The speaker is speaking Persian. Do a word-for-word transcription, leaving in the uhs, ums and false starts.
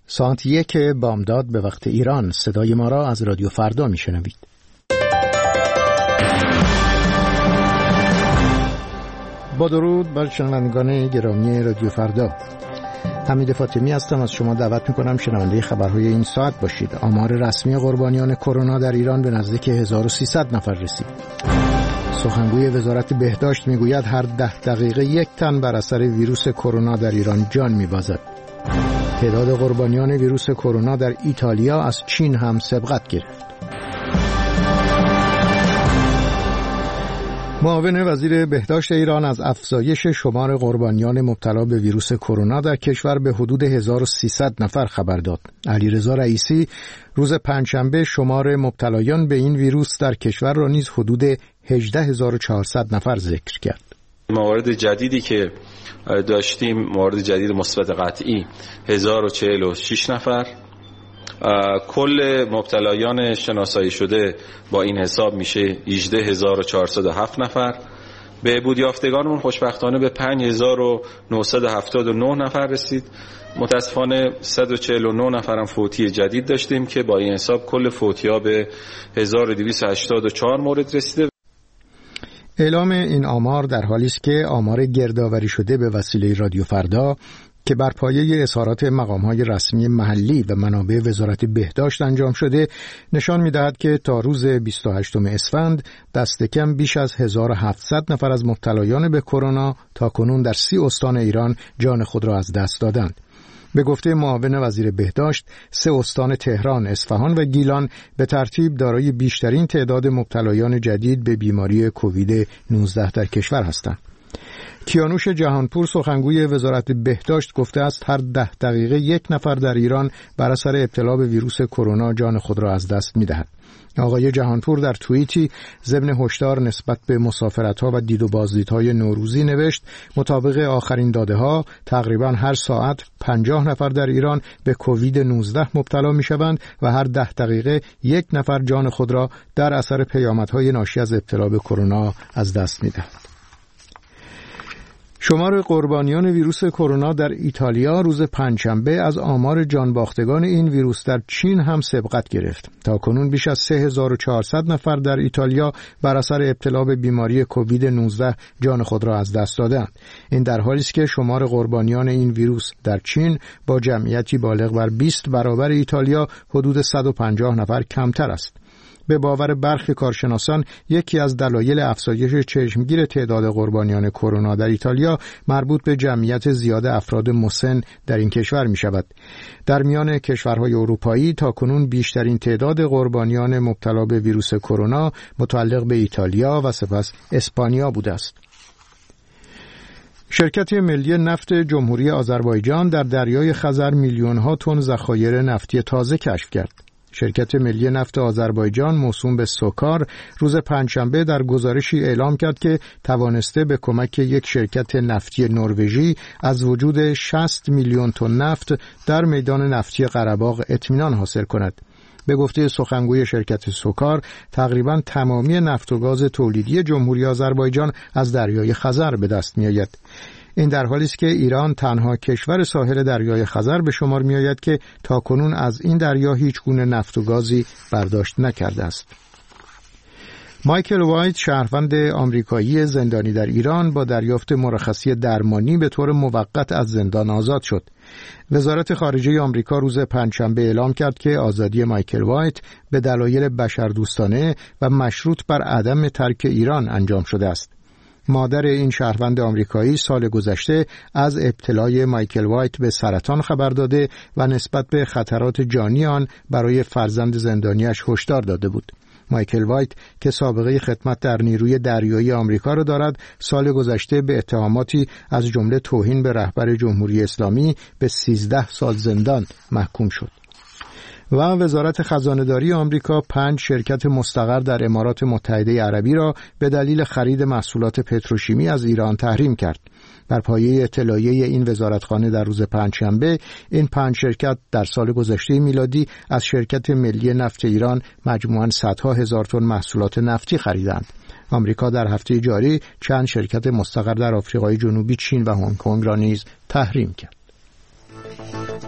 ساعت یک بامداد به وقت ایران. صدای ما را از رادیو فردا میشنوید. با درود بر شنوندگان گرامی رادیو فردا. حمید فاطمی هستم. از شما دعوت میکنم شنونده خبرهای این ساعت باشید. آمار رسمی قربانیان کرونا در ایران به نزدیک هزار و سیصد نفر رسید. سخنگوی وزارت بهداشت میگوید هر ده دقیقه یک تن بر اثر ویروس کرونا در ایران جان میبازد. تعداد قربانیان ویروس کرونا در ایتالیا از چین هم سبقت گرفت. معاون وزیر بهداشت ایران از افزایش شمار قربانیان مبتلا به ویروس کرونا در کشور به حدود هزار و سیصد نفر خبر داد. علیرضا رئیسی روز پنجشنبه شمار مبتلایان به این ویروس در کشور را نیز حدود هجده هزار و چهارصد نفر ذکر کرد. موارد جدیدی که داشتیم، موارد جدید مثبت قطعی هزار و چهل و شش نفر. کل مبتلایان شناسایی شده با این حساب میشه هجده هزار و چهارصد و هفت نفر. بهبود یافتگانمون خوشبختانه به پنج هزار و نهصد و هفتاد و نه نفر رسید. متاسفانه صد و چهل و نه نفرم فوتی جدید داشتیم که با این حساب کل فوتی‌ها به هزار و دویست و هشتاد و چهار مورد رسیده. اعلام این آمار در حالی است که آمار گردآوری شده به وسیله رادیو فردا که بر پایه اظهارات مقام‌های رسمی محلی و منابع وزارت بهداشت انجام شده نشان می‌دهد که تا روز بیست و هشتم اسفند دست کم بیش از هزار و هفتصد نفر از مبتلایان به کرونا تاکنون در سی استان ایران جان خود را از دست دادند. به گفته معاون وزیر بهداشت، سه استان تهران، اصفهان و گیلان به ترتیب دارای بیشترین تعداد مبتلایان جدید به بیماری کووید نوزده در کشور هستند. کیانوش جهانپور سخنگوی وزارت بهداشت گفته است هر ده دقیقه یک نفر در ایران بر اثر ابتلا به ویروس کرونا جان خود را از دست می‌دهد. آقای جهانپور در توییتی ضمن هشدار نسبت به مسافرت‌ها و دید و بازدیدهای نوروزی نوشت مطابق آخرین داده‌ها تقریباً هر ساعت پنجاه نفر در ایران به کووید نوزده مبتلا می‌شوند و هر ده دقیقه یک نفر جان خود را در اثر پیامدهای ناشی از ابتلا به کرونا از دست می‌دهد. شمار قربانیان ویروس کرونا در ایتالیا روز پنجشنبه از آمار جانباختگان این ویروس در چین هم سبقت گرفت. تاکنون بیش از سه هزار و چهارصد نفر در ایتالیا بر اثر ابتلا به بیماری کووید نوزده جان خود را از دست دادند. این در حالی است که شمار قربانیان این ویروس در چین با جمعیتی بالغ بر بیست برابر ایتالیا حدود صد و پنجاه نفر کمتر است. به باور برخی کارشناسان یکی از دلایل افزایش چشمگیر تعداد قربانیان کرونا در ایتالیا مربوط به جمعیت زیاد افراد مسن در این کشور می شود. در میان کشورهای اروپایی تاکنون بیشترین تعداد قربانیان مبتلا به ویروس کرونا متعلق به ایتالیا و سپس اسپانیا بوده است. شرکت ملی نفت جمهوری آذربایجان در دریای خزر میلیون‌ها تن ذخایر نفتی تازه کشف کرد. شرکت ملی نفت آذربایجان موسوم به سوکار روز پنجشنبه در گزارشی اعلام کرد که توانسته به کمک یک شرکت نفتی نروژی از وجود شصت میلیون تن نفت در میدان نفتی قره‌باغ اطمینان حاصل کند. به گفته سخنگوی شرکت سوکار تقریباً تمامی نفت و گاز تولیدی جمهوری آذربایجان از دریای خزر به دست می‌آید. این در حالی است که ایران تنها کشور ساحل دریای خزر به شمار می آید که تاکنون از این دریا هیچ گونه نفت و گازی برداشت نکرده است. مایکل وایت شهروند آمریکایی زندانی در ایران با دریافت مرخصی درمانی به طور موقت از زندان آزاد شد. وزارت خارجه آمریکا روز پنجشنبه اعلام کرد که آزادی مایکل وایت به دلایل بشردوستانه و مشروط بر عدم ترک ایران انجام شده است. مادر این شهروند آمریکایی سال گذشته از ابتلای مایکل وایت به سرطان خبر داده و نسبت به خطرات جانی آن برای فرزند زندانیش هشدار داده بود. مایکل وایت که سابقه خدمت در نیروی دریایی آمریکا را دارد، سال گذشته به اتهاماتی از جمله توهین به رهبر جمهوری اسلامی به سیزده سال زندان محکوم شد. و وزارت خزانه‌داری آمریکا پنج شرکت مستقر در امارات متحده عربی را به دلیل خرید محصولات پتروشیمی از ایران تحریم کرد. بر پایه اطلاعیه این وزارتخانه در روز پنجشنبه این پنج شرکت در سال گذشته میلادی از شرکت ملی نفت ایران مجموعاً صدها هزار تن محصولات نفتی خریدند. آمریکا در هفته جاری چند شرکت مستقر در آفریقای جنوبی، چین و هنگ کنگ را نیز تحریم کرد.